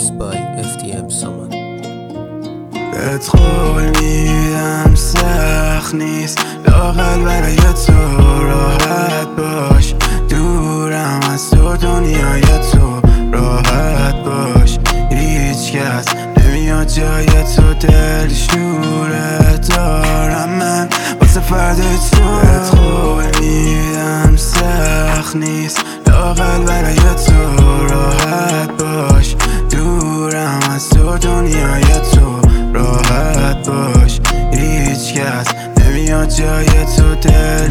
Mixed by FDM Saman. بهت قول میدم سخت نیست لااقل برای تو راحت باش، دورم از تو دنیای تو راحت باش، هیچ کس نمیاد جای تو، دل شوره دارم من واسه فردا تو. بهت قول میدم سخت نیست لااقل برای تو راحت باش، دورم از تو دنیای تو راحت باش، هیچ کس نمیاد جای تو، دل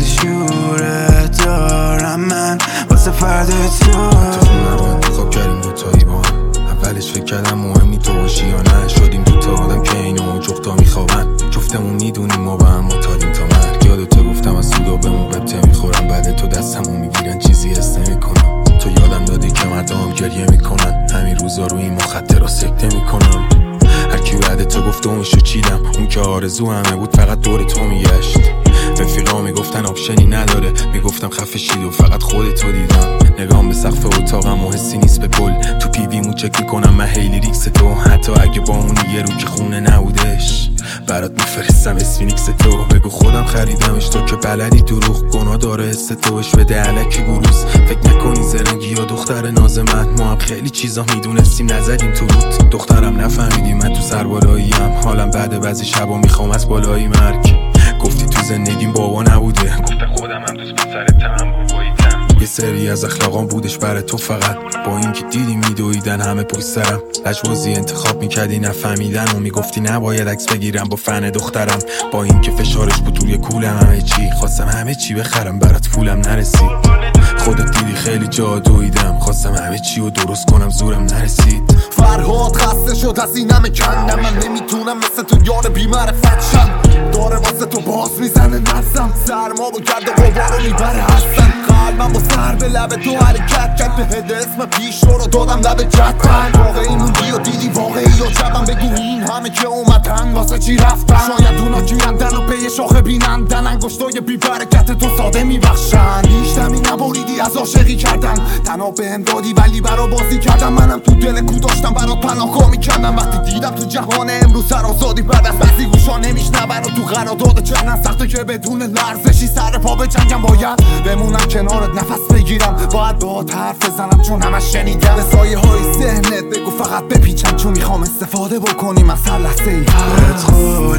شوره دارم من واسه فردا تو. جون رو انتخاب کردیم دوتایی با هم، اولش فکر کردم مهم نی تو باشی یا نه، شدیم دوتا آدم که اینو جفتا میخوابن، جفتمون میدونیم ما با هم متادیم تا مرگ. یادتو گفتم از سودا بهمون قبطه میخورم، بعد تو دستمون میگیرن چیزی حس نمیکنم. تو یادم دادی که مردم گریه میکنن، همین روزا رو این مخدرها سکته میکنن. هرکی بعد تو گفت و میشو چیدم، اون که آرزو همه بود فقط دور تو میگشت. رفیقا میگفتن آپشنی نداره، میگفتم خفه شید و فقط خودتو دیدم. نگام به سقف اتاقم و حسی نیست به کل، تو پیویمو چک میکنم من هیلی ریکس تو، حتی اگه با اون یه رو که خونه نبودش برات میفرستم اسفینیکس تو. بگو خودم خریدمش، تو که بلدی دروغ گناه داره حس توش بده علکی گروز. فکر نکنی زرنگی یا دختر ناز من، ما هم خیلی چیزا میدونستیم نزدیم تو رود. دخترم نفهمیدی من تو سربالاییم، حالم بعد بعضی شبا میخوام از بالایی مرگ. گفتی تو زندگیم بابا نبوده، گفتم خودم هم دوست پسرتم باباییتم. یه سری از اخلاقام بودش برای تو فقط، با اینکه دیدی میدویدن همه پشت سرم. لجبازی انتخاب میکردی نفهمیدن و میگفتی نباید عکس بگیرم با فن دخترم، با اینکه فشارش بود روی کولم همه چی، خواستم همه چی بخرم برات پولم نرسید. خودت دیدی خیلی جا دویدم، خواستم همه چی رو درست کنم زورم نرسید. فرهاد خسته شد از اینم کندم، من نمیتونم مثل تو یار بی‌معرفت شم، داره واسه تو باز میزنه نفسم، سرما و گرد و غبار رو میبره هستم. قلبم با سر به لب تو حرکت کرد، به هد اسم پیش رو دادم لب جدن. واقعی موندی و دیدی واقعی و جبم، بگو این همه که اومدن واسه چی رفتن. شاید اونا گیرندن و پی شاخه بینندن، انگشتای بی برکت تو ساده میبخشن. هیچ دمی نبریدی از عاشقی کردن، تنها بهم دادی ولی برا بازی کردم. منم تو دل کو داشتم برات پناهگاه میکردم، وقتی دیدم تو جهان امروز سرآزادی بعد از بعضی گوشا نمیشنون و تو قرارداد چندن سخته که بدون لرزشی سر پا به جنگم. باید بمونم کنارت نفس بگیرم، باید باهات حرف بزنم چون همش شنیدم. به سایه های ذهنت بگو فقط بپیچم، چون میخوام استفاده بکنیم از هر لحظه ای. بهت قول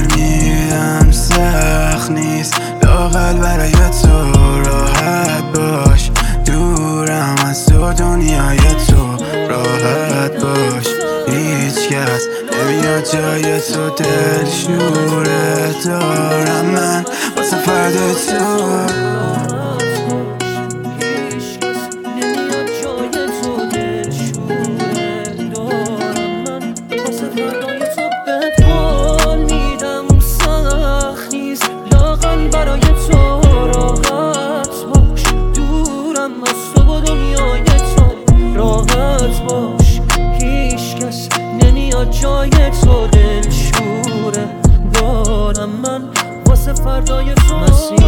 میدم سخت نیست لااقل برای تو راحت باش، دورم از تو دنیای تو راحت باش، هیچ کس نمیاد جای تو، دل شوره دارم من واسه فردا تو. جای تو دل شوره دارم من واسه فردای تو.